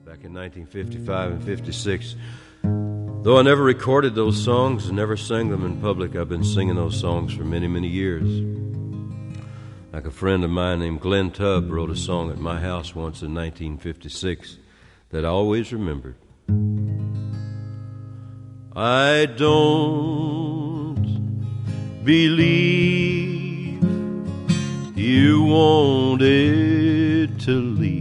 back in 1955 and 56. Though I never recorded those songs and never sang them in public, I've been singing those songs for many, many years. Like a friend of mine named Glenn Tubb wrote a song at my house once in 1956 that I always remembered. I don't believe you wanted to leave